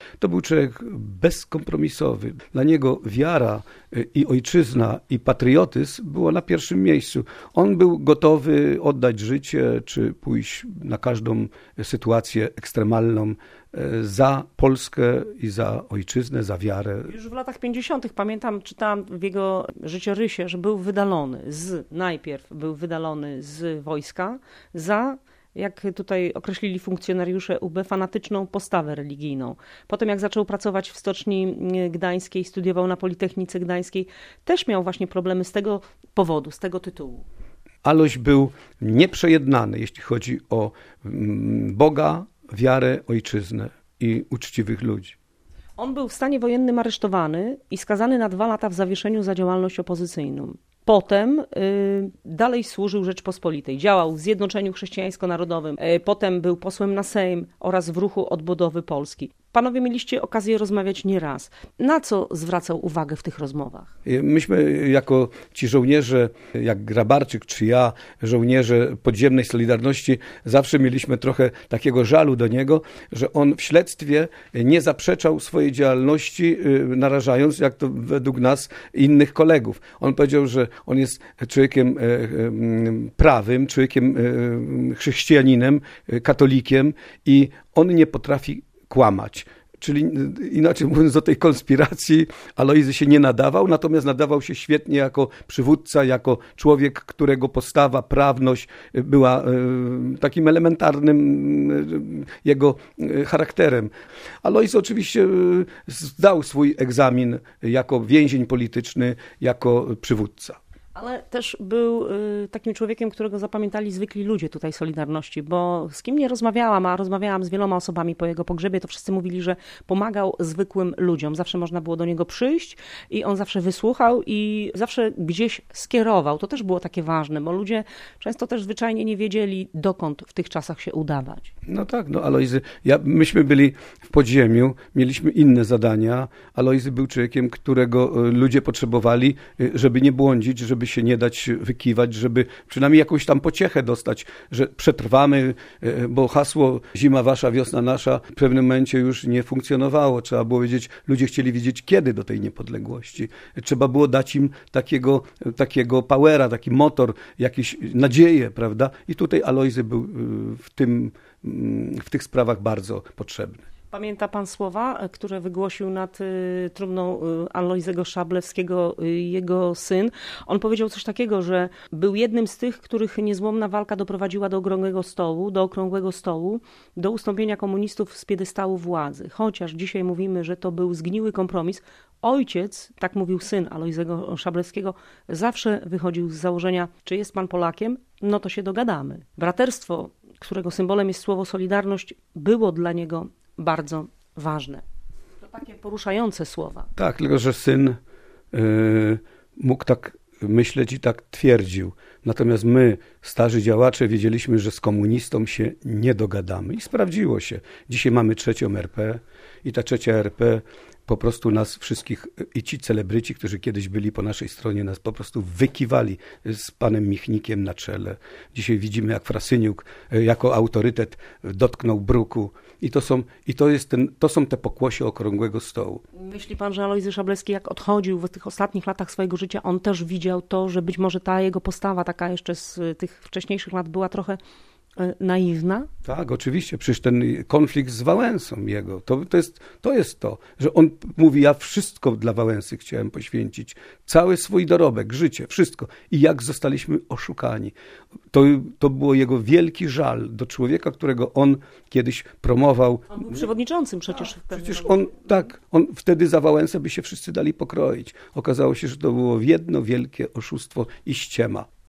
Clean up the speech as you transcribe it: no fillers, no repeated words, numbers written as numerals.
To był człowiek bezkompromisowy. Dla niego wiara i ojczyzna i patriotyzm było na pierwszym miejscu. On był gotowy oddać życie, czy pójść na każdą sytuację ekstremalną za Polskę i za ojczyznę, za wiarę. Już w latach 50. pamiętam, czytałam w jego życiorysie, że był wydalony najpierw był wydalony z wojska za, jak tutaj określili funkcjonariusze UB, fanatyczną postawę religijną. Potem jak zaczął pracować w Stoczni Gdańskiej, studiował na Politechnice Gdańskiej, też miał właśnie problemy z tego powodu, z tego tytułu. Aloś był nieprzejednany, jeśli chodzi o Boga, wiarę, ojczyznę i uczciwych ludzi. On był w stanie wojennym aresztowany i skazany na 2 lata w zawieszeniu za działalność opozycyjną. Potem dalej służył Rzeczpospolitej, działał w Zjednoczeniu Chrześcijańsko-Narodowym, potem był posłem na Sejm oraz w Ruchu Odbudowy Polski. Panowie mieliście okazję rozmawiać nieraz. Na co zwracał uwagę w tych rozmowach? Myśmy jako ci żołnierze, jak Grabarczyk czy ja, żołnierze podziemnej Solidarności, zawsze mieliśmy trochę takiego żalu do niego, że on w śledztwie nie zaprzeczał swojej działalności, narażając, jak to według nas, innych kolegów. On powiedział, że on jest człowiekiem prawym, człowiekiem chrześcijaninem, katolikiem i on nie potrafi kłamać. Czyli inaczej mówiąc, do tej konspiracji Alojzy się nie nadawał, natomiast nadawał się świetnie jako przywódca, jako człowiek, którego postawa, prawność była takim elementarnym jego charakterem. Alojzy oczywiście zdał swój egzamin jako więzień polityczny, jako przywódca. Ale też był takim człowiekiem, którego zapamiętali zwykli ludzie tutaj Solidarności, bo z kim nie rozmawiałam, a rozmawiałam z wieloma osobami po jego pogrzebie, to wszyscy mówili, że pomagał zwykłym ludziom. Zawsze można było do niego przyjść i on zawsze wysłuchał i zawsze gdzieś skierował. To też było takie ważne, bo ludzie często też zwyczajnie nie wiedzieli, dokąd w tych czasach się udawać. No tak, no Alojzy, myśmy byli w podziemiu, mieliśmy inne zadania. Alojzy był człowiekiem, którego ludzie potrzebowali, żeby nie błądzić, żeby się nie dać wykiwać, żeby przynajmniej jakąś tam pociechę dostać, że przetrwamy, bo hasło zima wasza, wiosna nasza w pewnym momencie już nie funkcjonowało. Trzeba było wiedzieć, ludzie chcieli wiedzieć, kiedy do tej niepodległości. Trzeba było dać im takiego powera, taki motor, jakieś nadzieję, prawda? I tutaj Alojzy był w tych sprawach bardzo potrzebny. Pamięta pan słowa, które wygłosił nad trumną Alojzego Szablewskiego jego syn? On powiedział coś takiego, że był jednym z tych, których niezłomna walka doprowadziła do okrągłego stołu, do ustąpienia komunistów z piedestału władzy. Chociaż dzisiaj mówimy, że to był zgniły kompromis, ojciec, tak mówił syn Alojzego Szablewskiego, zawsze wychodził z założenia, czy jest pan Polakiem, no to się dogadamy. Braterstwo, którego symbolem jest słowo Solidarność, było dla niego bardzo ważne. To takie poruszające słowa. Tak, tylko że syn mógł tak myśleć i tak twierdził. Natomiast my, starzy działacze, wiedzieliśmy, że z komunistą się nie dogadamy. I sprawdziło się. Dzisiaj mamy 3. RP i ta 3. RP po prostu nas wszystkich i ci celebryci, którzy kiedyś byli po naszej stronie, nas po prostu wykiwali z panem Michnikiem na czele. Dzisiaj widzimy, jak Frasyniuk jako autorytet dotknął bruku. To są te pokłosie okrągłego stołu. Myśli pan, że Alojzy Szablewski, jak odchodził w tych ostatnich latach swojego życia, on też widział to, że być może ta jego postawa, taka jeszcze z tych wcześniejszych lat, była trochę naiwna? Tak, oczywiście. Przecież ten konflikt z Wałęsą jego, to jest to, że on mówi, ja wszystko dla Wałęsy chciałem poświęcić. Cały swój dorobek, życie, wszystko. I jak zostaliśmy oszukani. To było jego wielki żal do człowieka, którego on kiedyś promował. On był przewodniczącym przecież. Przecież on wtedy za Wałęsę by się wszyscy dali pokroić. Okazało się, że to było jedno wielkie oszustwo i ściema.